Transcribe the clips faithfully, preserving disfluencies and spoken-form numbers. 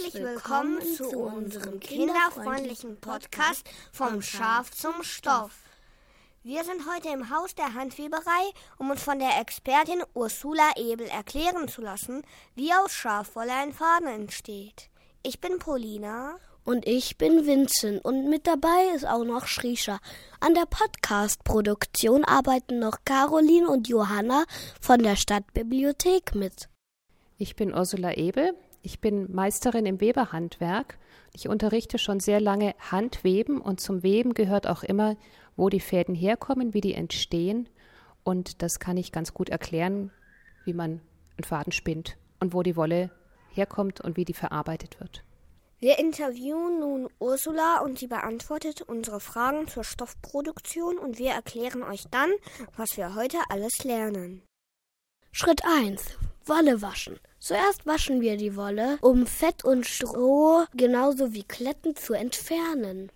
Herzlich willkommen zu unserem kinderfreundlichen Podcast Vom Schaf zum Stoff. Wir sind heute im Haus der Handweberei, um uns von der Expertin Ursula Ebel erklären zu lassen, wie aus Schafwolle ein Faden entsteht. Ich bin Paulina. Und ich bin Vincent und mit dabei ist auch noch Shrisha. An der Podcast-Produktion arbeiten noch Caroline und Johanna von der Stadtbibliothek mit. Ich bin Ursula Ebel, ich bin Meisterin im Weberhandwerk. Ich unterrichte schon sehr lange Handweben und zum Weben gehört auch immer, wo die Fäden herkommen, wie die entstehen. Und das kann ich ganz gut erklären, wie man einen Faden spinnt und wo die Wolle herkommt und wie die verarbeitet wird. Wir interviewen nun Ursula und sie beantwortet unsere Fragen zur Stoffproduktion und wir erklären euch dann, was wir heute alles lernen. Schritt eins. Wolle waschen. Zuerst waschen wir die Wolle, um Fett und Stroh genauso wie Kletten zu entfernen.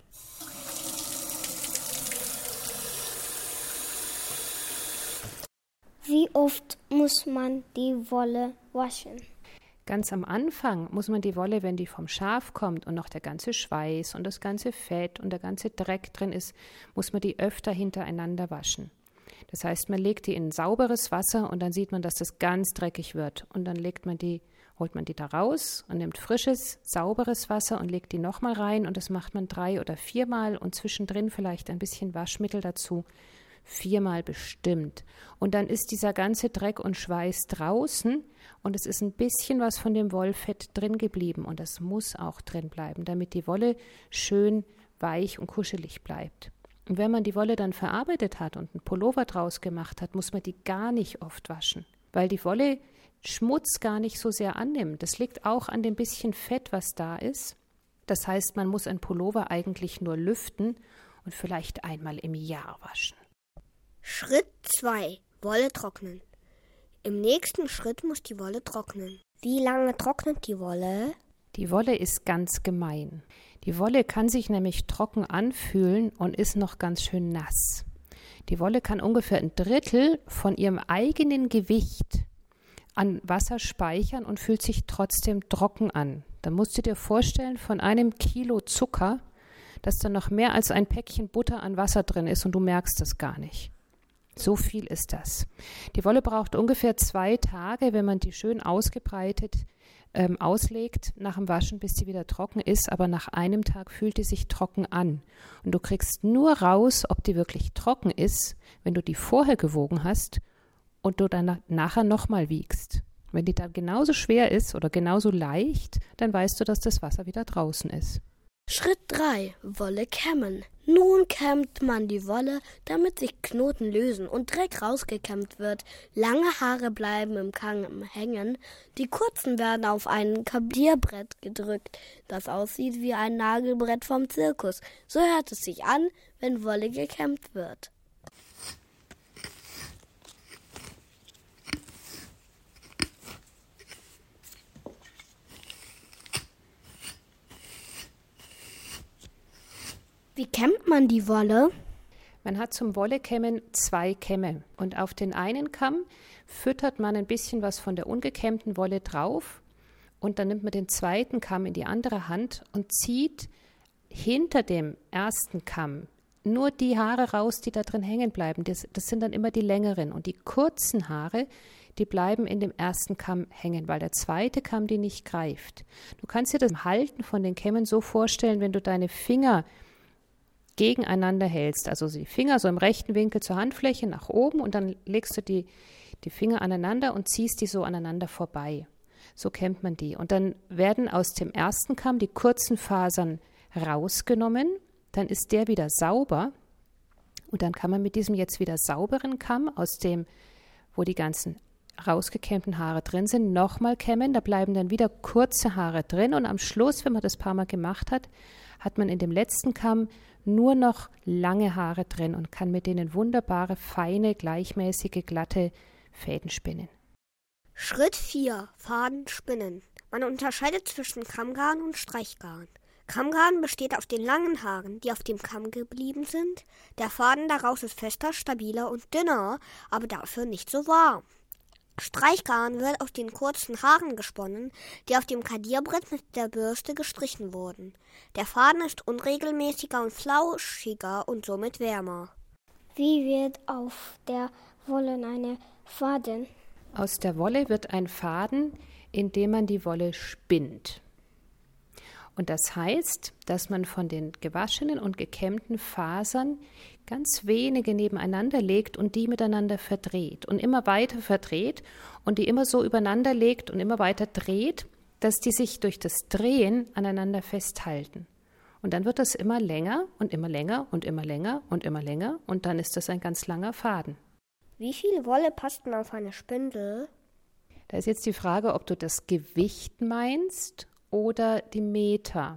Wie oft muss man die Wolle waschen? Ganz am Anfang muss man die Wolle, wenn die vom Schaf kommt und noch der ganze Schweiß und das ganze Fett und der ganze Dreck drin ist, muss man die öfter hintereinander waschen. Das heißt, man legt die in sauberes Wasser und dann sieht man, dass das ganz dreckig wird. Und dann legt man die, holt man die da raus und nimmt frisches, sauberes Wasser und legt die nochmal rein. Und das macht man drei oder viermal und zwischendrin vielleicht ein bisschen Waschmittel dazu. Viermal bestimmt. Und dann ist dieser ganze Dreck und Schweiß draußen und es ist ein bisschen was von dem Wollfett drin geblieben. Und das muss auch drin bleiben, damit die Wolle schön weich und kuschelig bleibt. Und wenn man die Wolle dann verarbeitet hat und einen Pullover draus gemacht hat, muss man die gar nicht oft waschen, weil die Wolle Schmutz gar nicht so sehr annimmt. Das liegt auch an dem bisschen Fett, was da ist. Das heißt, man muss einen Pullover eigentlich nur lüften und vielleicht einmal im Jahr waschen. Schritt zwei. Wolle trocknen. Im nächsten Schritt muss die Wolle trocknen. Wie lange trocknet die Wolle? Die Wolle ist ganz gemein. Die Wolle kann sich nämlich trocken anfühlen und ist noch ganz schön nass. Die Wolle kann ungefähr ein Drittel von ihrem eigenen Gewicht an Wasser speichern und fühlt sich trotzdem trocken an. Da musst du dir vorstellen, von einem Kilo Zucker, dass da noch mehr als ein Päckchen Butter an Wasser drin ist und du merkst das gar nicht. So viel ist das. Die Wolle braucht ungefähr zwei Tage, wenn man die schön ausgebreitet ähm, auslegt nach dem Waschen, bis sie wieder trocken ist. Aber nach einem Tag fühlt die sich trocken an. Und du kriegst nur raus, ob die wirklich trocken ist, wenn du die vorher gewogen hast und du dann nachher nochmal wiegst. Wenn die dann genauso schwer ist oder genauso leicht, dann weißt du, dass das Wasser wieder draußen ist. Schritt drei. Wolle kämmen. Nun kämmt man die Wolle, damit sich Knoten lösen und Dreck rausgekämmt wird. Lange Haare bleiben im Kamm hängen. Die kurzen werden auf ein Kabierbrett gedrückt, das aussieht wie ein Nagelbrett vom Zirkus. So hört es sich an, wenn Wolle gekämmt wird. Wie kämmt man die Wolle? Man hat zum Wollekämmen zwei Kämme und auf den einen Kamm füttert man ein bisschen was von der ungekämmten Wolle drauf und dann nimmt man den zweiten Kamm in die andere Hand und zieht hinter dem ersten Kamm nur die Haare raus, die da drin hängen bleiben. Das, das sind dann immer die längeren und die kurzen Haare, die bleiben in dem ersten Kamm hängen, weil der zweite Kamm die nicht greift. Du kannst dir das Halten von den Kämmen so vorstellen, wenn du deine Finger gegeneinander hältst, also die Finger so im rechten Winkel zur Handfläche nach oben und dann legst du die, die Finger aneinander und ziehst die so aneinander vorbei. So kämmt man die. Und dann werden aus dem ersten Kamm die kurzen Fasern rausgenommen, dann ist der wieder sauber und dann kann man mit diesem jetzt wieder sauberen Kamm, aus dem, wo die ganzen rausgekämmten Haare drin sind, nochmal kämmen. Da bleiben dann wieder kurze Haare drin und am Schluss, wenn man das paar Mal gemacht hat, hat man in dem letzten Kamm nur noch lange Haare drin und kann mit denen wunderbare, feine, gleichmäßige, glatte Fäden spinnen. Schritt vier. Faden spinnen. Man unterscheidet zwischen Kammgarn und Streichgarn. Kammgarn besteht aus den langen Haaren, die auf dem Kamm geblieben sind. Der Faden daraus ist fester, stabiler und dünner, aber dafür nicht so warm. Streichgarn wird aus den kurzen Haaren gesponnen, die auf dem Kadierbrett mit der Bürste gestrichen wurden. Der Faden ist unregelmäßiger und flauschiger und somit wärmer. Wie wird auf der Wolle eine Faden? Aus der Wolle wird ein Faden, indem man die Wolle spinnt. Und das heißt, dass man von den gewaschenen und gekämmten Fasern ganz wenige nebeneinander legt und die miteinander verdreht und immer weiter verdreht und die immer so übereinander legt und immer weiter dreht, dass die sich durch das Drehen aneinander festhalten. Und dann wird das immer länger und immer länger und immer länger und immer länger und dann ist das ein ganz langer Faden. Wie viel Wolle passt denn auf eine Spindel? Da ist jetzt die Frage, ob du das Gewicht meinst oder die Meter.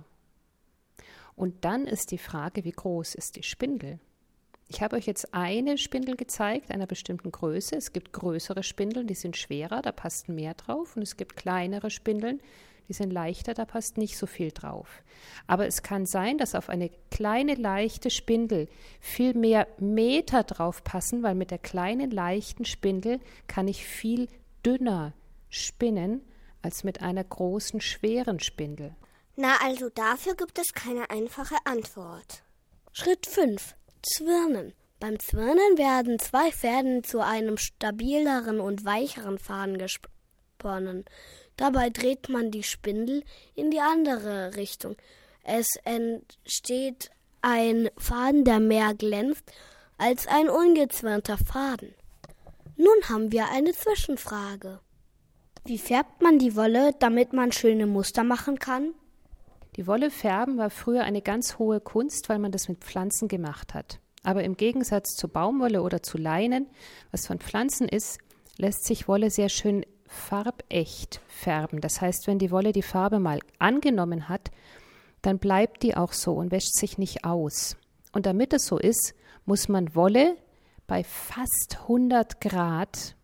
Und dann ist die Frage, wie groß ist die Spindel? Ich habe euch jetzt eine Spindel gezeigt, einer bestimmten Größe. Es gibt größere Spindeln, die sind schwerer, da passt mehr drauf. Und es gibt kleinere Spindeln, die sind leichter, da passt nicht so viel drauf. Aber es kann sein, dass auf eine kleine, leichte Spindel viel mehr Meter drauf passen, weil mit der kleinen, leichten Spindel kann ich viel dünner spinnen als mit einer großen, schweren Spindel. Na, also dafür gibt es keine einfache Antwort. Schritt fünf. Zwirnen. Beim Zwirnen werden zwei Fäden zu einem stabileren und weicheren Faden gesponnen. Dabei dreht man die Spindel in die andere Richtung. Es entsteht ein Faden, der mehr glänzt als ein ungezwirnter Faden. Nun haben wir eine Zwischenfrage. Wie färbt man die Wolle, damit man schöne Muster machen kann? Die Wolle färben war früher eine ganz hohe Kunst, weil man das mit Pflanzen gemacht hat. Aber im Gegensatz zu Baumwolle oder zu Leinen, was von Pflanzen ist, lässt sich Wolle sehr schön farbecht färben. Das heißt, wenn die Wolle die Farbe mal angenommen hat, dann bleibt die auch so und wäscht sich nicht aus. Und damit es so ist, muss man Wolle bei fast hundert Grad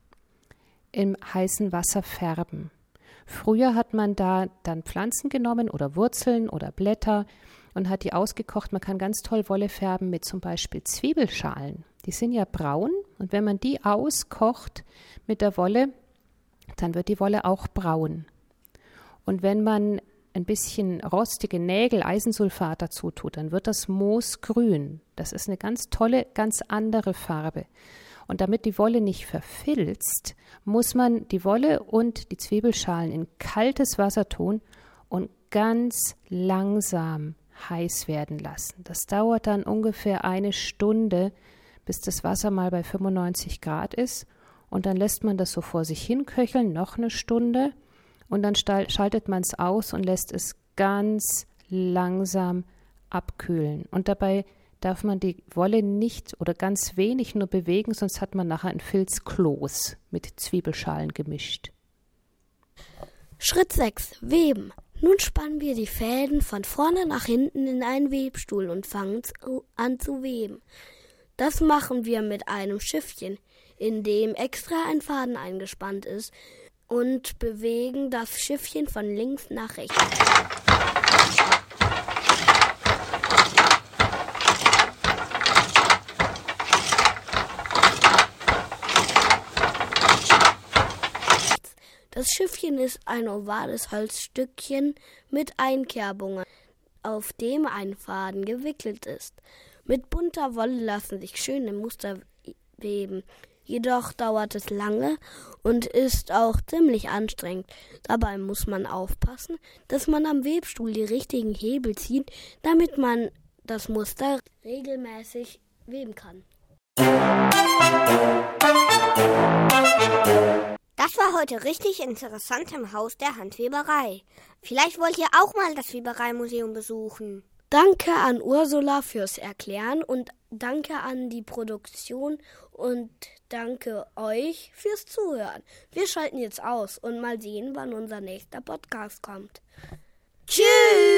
im heißen Wasser färben. Früher hat man da dann Pflanzen genommen oder Wurzeln oder Blätter und hat die ausgekocht. Man kann ganz toll Wolle färben mit zum Beispiel Zwiebelschalen. Die sind ja braun und wenn man die auskocht mit der Wolle, dann wird die Wolle auch braun. Und wenn man ein bisschen rostige Nägel, Eisensulfat dazu tut, dann wird das moosgrün. Das ist eine ganz tolle, ganz andere Farbe. Und damit die Wolle nicht verfilzt, muss man die Wolle und die Zwiebelschalen in kaltes Wasser tun und ganz langsam heiß werden lassen. Das dauert dann ungefähr eine Stunde, bis das Wasser mal bei fünfundneunzig Grad ist. Und dann lässt man das so vor sich hin köcheln, noch eine Stunde. Und dann schaltet man es aus und lässt es ganz langsam abkühlen. Und dabei darf man die Wolle nicht oder ganz wenig nur bewegen, sonst hat man nachher ein Filzkloß mit Zwiebelschalen gemischt. Schritt sechs. Weben. Nun spannen wir die Fäden von vorne nach hinten in einen Webstuhl und fangen an zu weben. Das machen wir mit einem Schiffchen, in dem extra ein Faden eingespannt ist, und bewegen das Schiffchen von links nach rechts. Das Schiffchen ist ein ovales Holzstückchen mit Einkerbungen, auf dem ein Faden gewickelt ist. Mit bunter Wolle lassen sich schöne Muster weben. Jedoch dauert es lange und ist auch ziemlich anstrengend. Dabei muss man aufpassen, dass man am Webstuhl die richtigen Hebel zieht, damit man das Muster regelmäßig weben kann. Das war heute richtig interessant im Haus der Handweberei. Vielleicht wollt ihr auch mal das Webereimuseum besuchen. Danke an Ursula fürs Erklären und danke an die Produktion und danke euch fürs Zuhören. Wir schalten jetzt aus und mal sehen, wann unser nächster Podcast kommt. Tschüss!